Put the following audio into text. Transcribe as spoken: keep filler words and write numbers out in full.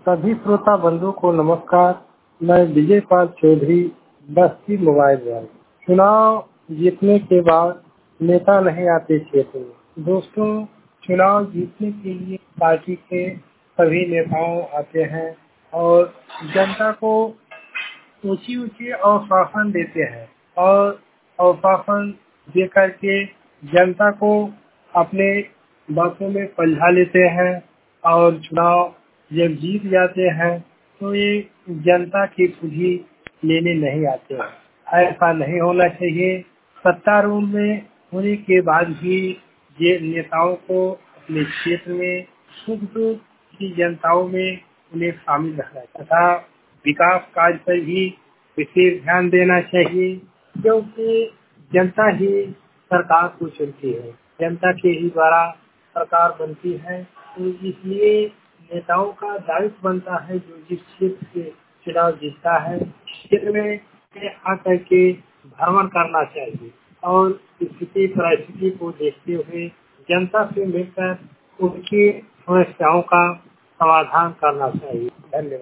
सभी श्रोता बंधु को नमस्कार। मैं विजय पाल चौधरी, बस्ती मोबाइल वाले। चुनाव जीतने के बाद नेता नहीं आते क्षेत्र में। दोस्तों, चुनाव जीतने के लिए पार्टी के सभी नेताओं आते हैं और जनता को ऊंची ऊंची आश्वासन देते हैं और आश्वासन दे करके जनता को अपने बातों में पलझा लेते हैं और चुनाव जब जीत जाते हैं तो ये जनता की सुधि लेने नहीं आते हैं। ऐसा नहीं होना चाहिए। सत्तारूढ़ में होने के बाद भी ये नेताओं को अपने क्षेत्र में सुख दुख की जनताओं में उन्हें शामिल रखना तथा विकास कार्य पर भी विशेष ध्यान देना चाहिए, क्योंकि जनता ही सरकार को चुनती है, जनता के ही द्वारा सरकार बनती है। तो इसलिए नेताओं का दायित्व बनता है जो जिस क्षेत्र से चुनाव जीतता है क्षेत्र में आकर के भ्रमण करना चाहिए और स्थिति परिस्थिति को देखते हुए जनता से मिलकर उनकी समस्याओं का समाधान करना चाहिए। धन्यवाद।